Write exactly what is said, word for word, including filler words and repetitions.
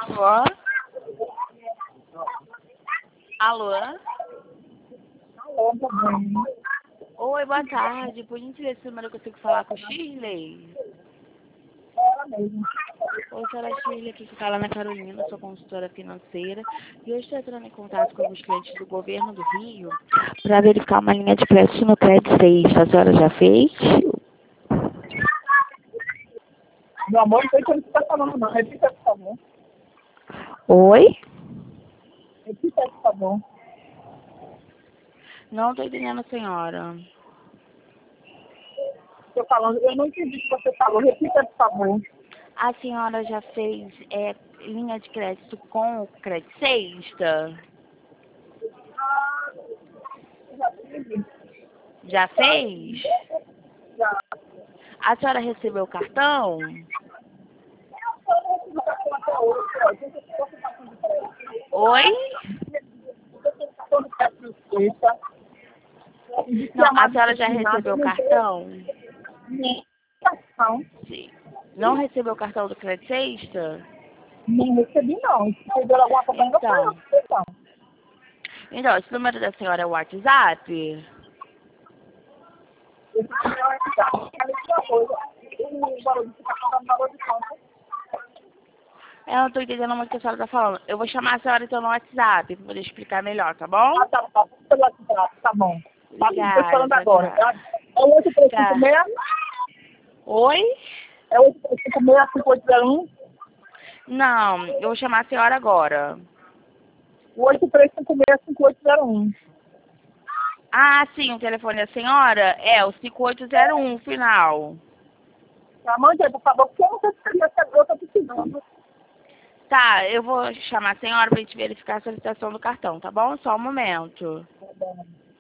Alô? Alô? Alô, também. Oi, boa tarde. Por gentileza, esse número que eu consigo falar com a Shirley? Ela mesmo. Oi, senhora Shirley, aqui que fala Ana Carolina, sou consultora financeira e hoje estou entrando em contato com alguns clientes do governo do Rio para verificar uma linha de crédito no Crédito seis. A senhora já fez? Meu amor, não sei o que você está falando, não. Repita, por favor. Oi? Repita, por favor. Não estou entendendo, senhora. Estou falando, eu não entendi o que você falou. Repita, por favor. A senhora já fez é, linha de crédito com o Crédito Sexta? Já entendi. Já fez? Já. A senhora recebeu o cartão? Oi? Não, a senhora já recebeu o cartão? Não. Sim. Não recebeu o cartão do Crédito Sexta? Não recebi, não. Se perdeu alguma coisa, não Então. foi não. Então, esse número da senhora é o WhatsApp? Esse é o WhatsApp. O valor de cartão é valor de conta. Eu não tô entendendo muito o que a senhora tá falando. Eu vou chamar a senhora então no WhatsApp pra poder explicar melhor, tá bom? Ah, tá, tá. Pelo WhatsApp, tá bom. Tá, Obrigada, tô falando tchau, agora. tchau. É o oito três cinco Tá. seis. Oi? É oito três cinco seis, cinco oito zero um. Não, eu vou chamar a senhora agora. O oito três cinco seis, cinco oito zero um. Ah, sim, o telefone da senhora é o cinco oito zero um, final. Tá, mande aí, por favor, porque eu não sei se essa eu tô precisando. Tá, eu vou chamar a senhora pra gente verificar a solicitação do cartão, tá bom? Só um momento. Tá bom.